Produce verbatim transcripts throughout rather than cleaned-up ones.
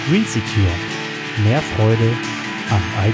GreenSecure. Mehr Freude am I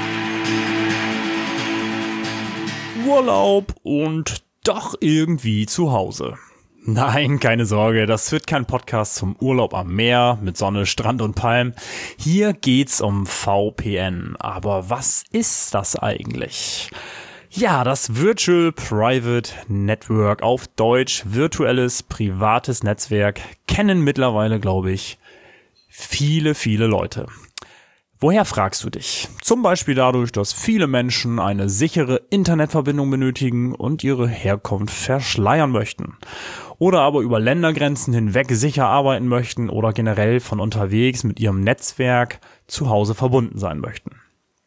T. Urlaub und doch irgendwie zu Hause. Nein, keine Sorge, das wird kein Podcast zum Urlaub am Meer mit Sonne, Strand und Palmen. Hier geht's um V P N. Aber was ist das eigentlich? Ja, das Virtual Private Network, auf Deutsch virtuelles privates Netzwerk, kennen mittlerweile, glaube ich, viele, viele Leute. Woher fragst du dich? Zum Beispiel dadurch, dass viele Menschen eine sichere Internetverbindung benötigen und ihre Herkunft verschleiern möchten. Oder aber über Ländergrenzen hinweg sicher arbeiten möchten oder generell von unterwegs mit ihrem Netzwerk zu Hause verbunden sein möchten.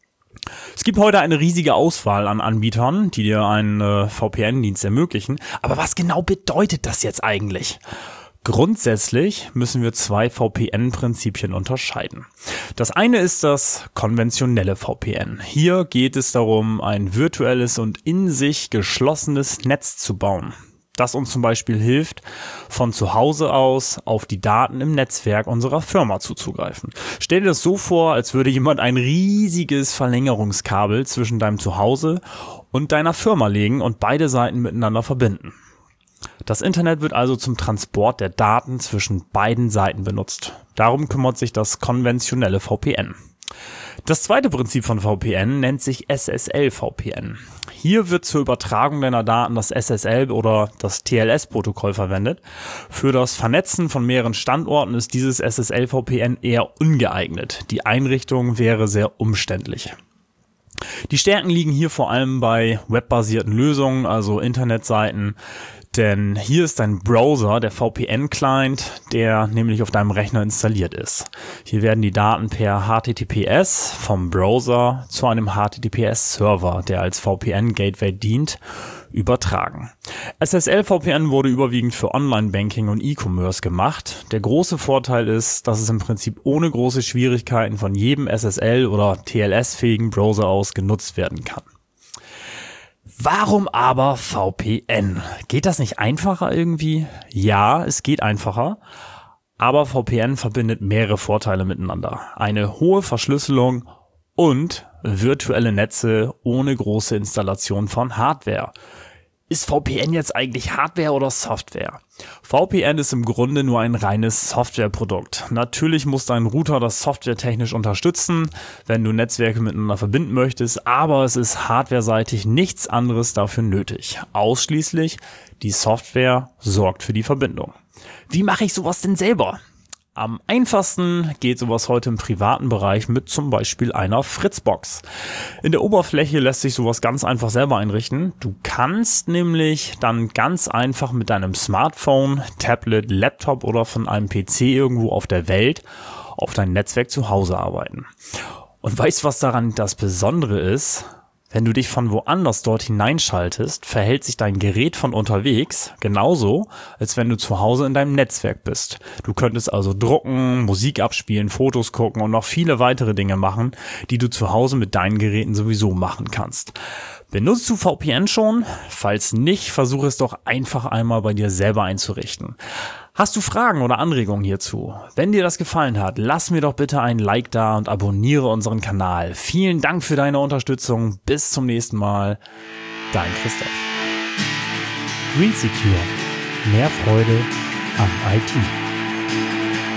Es gibt heute eine riesige Auswahl an Anbietern, die dir einen äh, V P N-Dienst ermöglichen. Aber was genau bedeutet das jetzt eigentlich? Grundsätzlich müssen wir zwei V P N-Prinzipien unterscheiden. Das eine ist das konventionelle V P N. Hier geht es darum, ein virtuelles und in sich geschlossenes Netz zu bauen, das uns zum Beispiel hilft, von zu Hause aus auf die Daten im Netzwerk unserer Firma zuzugreifen. Stell dir das so vor, als würde jemand ein riesiges Verlängerungskabel zwischen deinem Zuhause und deiner Firma legen und beide Seiten miteinander verbinden. Das Internet wird also zum Transport der Daten zwischen beiden Seiten benutzt. Darum kümmert sich das konventionelle V P N. Das zweite Prinzip von V P N nennt sich S S L V P N. Hier wird zur Übertragung deiner Daten das S S L oder das T L S-Protokoll verwendet. Für das Vernetzen von mehreren Standorten ist dieses S S L V P N eher ungeeignet. Die Einrichtung wäre sehr umständlich. Die Stärken liegen hier vor allem bei webbasierten Lösungen, also Internetseiten. Denn hier ist dein Browser, der V P N-Client, der nämlich auf deinem Rechner installiert ist. Hier werden die Daten per H T T P S vom Browser zu einem H T T P S-Server, der als V P N-Gateway dient, übertragen. S S L V P N wurde überwiegend für Online-Banking und E-Commerce gemacht. Der große Vorteil ist, dass es im Prinzip ohne große Schwierigkeiten von jedem S S L- oder T L S-fähigen Browser aus genutzt werden kann. Warum aber V P N? Geht das nicht einfacher irgendwie? Ja, es geht einfacher, aber V P N verbindet mehrere Vorteile miteinander. Eine hohe Verschlüsselung und virtuelle Netze ohne große Installation von Hardware. Ist V P N jetzt eigentlich Hardware oder Software? V P N ist im Grunde nur ein reines Softwareprodukt. Natürlich muss dein Router das softwaretechnisch unterstützen, wenn du Netzwerke miteinander verbinden möchtest, aber es ist hardwareseitig nichts anderes dafür nötig. Ausschließlich die Software sorgt für die Verbindung. Wie mache ich sowas denn selber? Am einfachsten geht sowas heute im privaten Bereich mit zum Beispiel einer Fritzbox. In der Oberfläche lässt sich sowas ganz einfach selber einrichten. Du kannst nämlich dann ganz einfach mit deinem Smartphone, Tablet, Laptop oder von einem P C irgendwo auf der Welt auf dein Netzwerk zu Hause arbeiten. Und weißt du, was daran das Besondere ist? Wenn du dich von woanders dort hineinschaltest, verhält sich dein Gerät von unterwegs genauso, als wenn du zu Hause in deinem Netzwerk bist. Du könntest also drucken, Musik abspielen, Fotos gucken und noch viele weitere Dinge machen, die du zu Hause mit deinen Geräten sowieso machen kannst. Benutzt du V P N schon? Falls nicht, versuche es doch einfach einmal bei dir selber einzurichten. Hast du Fragen oder Anregungen hierzu? Wenn dir das gefallen hat, lass mir doch bitte ein Like da und abonniere unseren Kanal. Vielen Dank für deine Unterstützung. Bis zum nächsten Mal. Dein Christoph. GreenSecure. Mehr Freude am I T.